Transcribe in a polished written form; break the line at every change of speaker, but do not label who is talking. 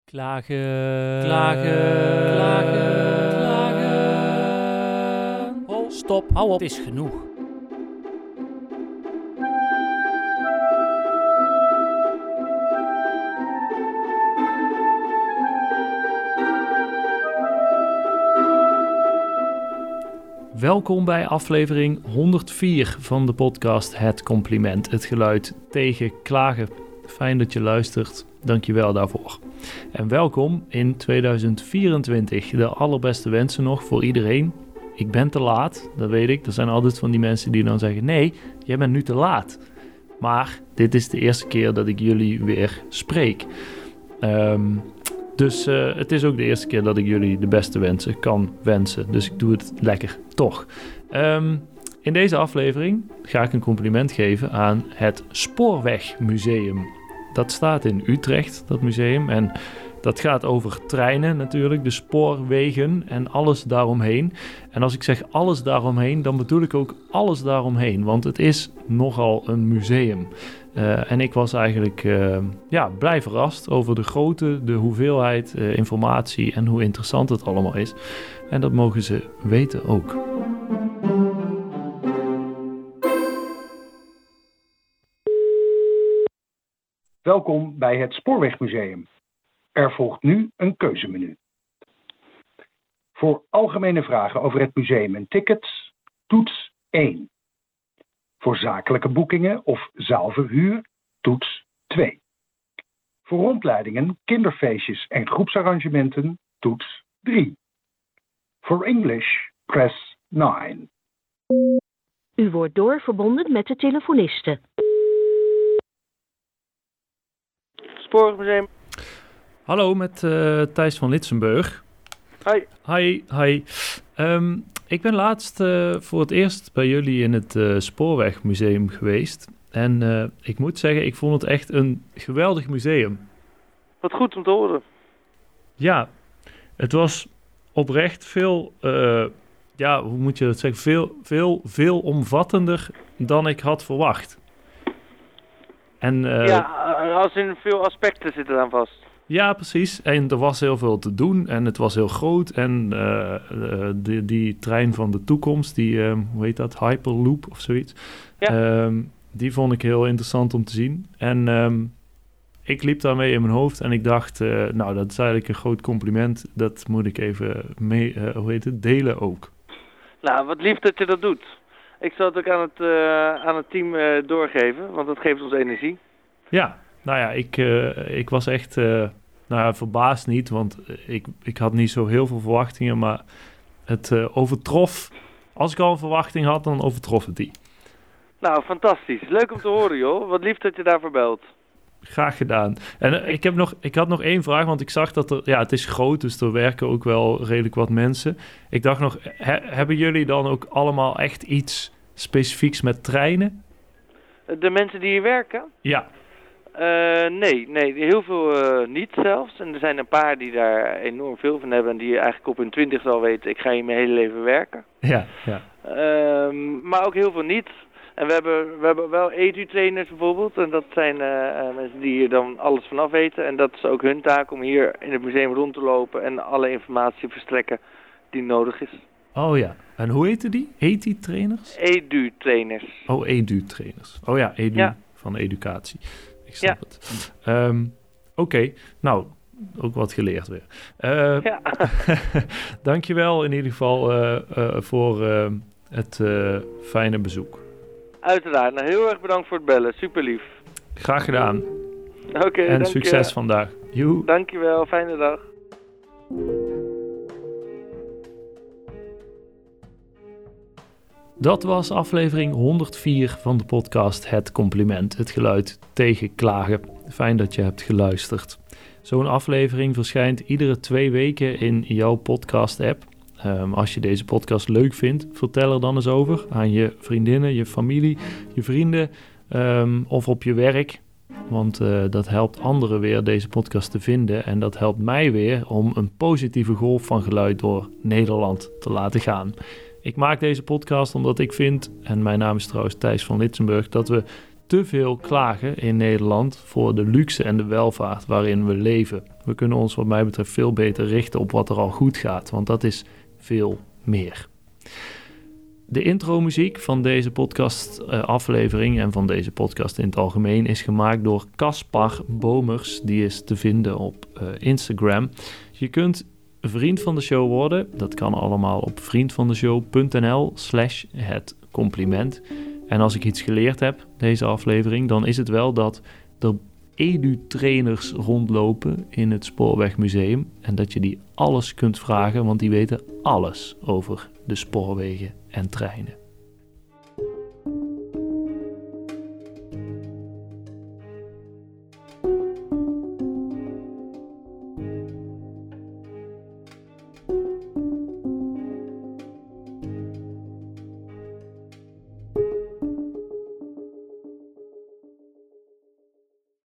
Klagen, klagen, klagen, klagen. Oh, stop, hou op, het is genoeg. Welkom bij aflevering 104 van de podcast Het Compliment, het geluid tegen klagen. Fijn dat je luistert, dank je wel daarvoor. En welkom in 2024, de allerbeste wensen nog voor iedereen. Ik ben te laat, dat weet ik. Er zijn altijd van die mensen die dan zeggen, nee, jij bent nu te laat. Maar dit is de eerste keer dat ik jullie weer spreek. Dus het is ook de eerste keer dat ik jullie de beste wensen kan wensen. Dus ik doe het lekker toch. In deze aflevering ga ik een compliment geven aan het Spoorwegmuseum. Dat staat in Utrecht, dat museum. En dat gaat over treinen natuurlijk, de spoorwegen en alles daaromheen. En als ik zeg alles daaromheen, dan bedoel ik ook alles daaromheen. Want het is nogal een museum. En ik was eigenlijk blij verrast over de grootte, de hoeveelheid informatie en hoe interessant het allemaal is. En dat mogen ze weten ook.
Welkom bij het Spoorwegmuseum. Er volgt nu een keuzemenu. Voor algemene vragen over het museum en tickets, toets 1. Voor zakelijke boekingen of zaalverhuur, toets 2. Voor rondleidingen, kinderfeestjes en groepsarrangementen, toets 3. Voor English, press 9.
U wordt doorverbonden met de telefoniste.
Spoorwegmuseum.
Hallo, met Thijs van Litsenburg.
Hi.
Hi. Ik ben laatst voor het eerst bij jullie in het Spoorwegmuseum geweest. En ik moet zeggen, ik vond het echt een geweldig museum.
Wat goed om te horen.
Ja, het was oprecht veel, hoe moet je dat zeggen, veel omvattender dan ik had verwacht. En,
als in veel aspecten zitten aan vast.
Ja, precies. En er was heel veel te doen en het was heel groot. En die trein van de toekomst, die, hoe heet dat, Hyperloop of zoiets. Ja. Die vond ik heel interessant om te zien. En ik liep daarmee in mijn hoofd en ik dacht, dat is eigenlijk een groot compliment. Dat moet ik even delen ook. Nou,
wat lief dat je dat doet. Ik zal het ook aan het team doorgeven, want dat geeft ons energie.
Ja, ik was echt verbaasd niet, want ik had niet zo heel veel verwachtingen, maar het overtrof. Als ik al een verwachting had, dan overtrof het die.
Nou, fantastisch. Leuk om te horen, joh. Wat lief dat je daarvoor belt.
Graag gedaan. En ik had nog één vraag, want ik zag dat het is groot, dus er werken ook wel redelijk wat mensen. Ik dacht nog, hebben jullie dan ook allemaal echt iets specifieks met treinen?
De mensen die hier werken?
Ja.
Nee, heel veel niet zelfs. En er zijn een paar die daar enorm veel van hebben en die eigenlijk op hun 20ste al weten, ik ga hier mijn hele leven werken.
Ja.
Maar ook heel veel niet. En we hebben wel edu-trainers bijvoorbeeld. En dat zijn mensen die hier dan alles vanaf weten. En dat is ook hun taak om hier in het museum rond te lopen en alle informatie verstrekken die nodig is.
Oh ja. En hoe heten die? Heet die trainers?
Edu-trainers.
Oh, edu-trainers. Oh ja, edu ja. Van educatie. Ik snap het. Oké. Nou, ook wat geleerd weer. Ja. Dankjewel in ieder geval voor het fijne bezoek.
Uiteraard. Nou, heel erg bedankt voor het bellen. Super lief.
Graag gedaan.
Oké,
en succes vandaag. Joe.
Dankjewel. Fijne dag.
Dat was aflevering 104 van de podcast Het Compliment, het geluid tegen klagen. Fijn dat je hebt geluisterd. Zo'n aflevering verschijnt iedere 2 weken in jouw podcast-app. Als je deze podcast leuk vindt, vertel er dan eens over aan je vriendinnen, je familie, je vrienden of op je werk. Want dat helpt anderen weer deze podcast te vinden en dat helpt mij weer om een positieve golf van geluid door Nederland te laten gaan. Ik maak deze podcast omdat ik vind, en mijn naam is trouwens Thijs van Litsenburg, dat we te veel klagen in Nederland voor de luxe en de welvaart waarin we leven. We kunnen ons wat mij betreft veel beter richten op wat er al goed gaat, want dat is veel meer. De intromuziek van deze podcast-aflevering en van deze podcast in het algemeen is gemaakt door Caspar Bomers. Die is te vinden op Instagram. Je kunt vriend van de show worden. Dat kan allemaal op vriendvandeshow.nl/het-compliment. En als ik iets geleerd heb, deze aflevering, dan is het wel dat er edu-trainers rondlopen in het Spoorwegmuseum. En dat je die alles kunt vragen, want die weten alles over de spoorwegen en treinen.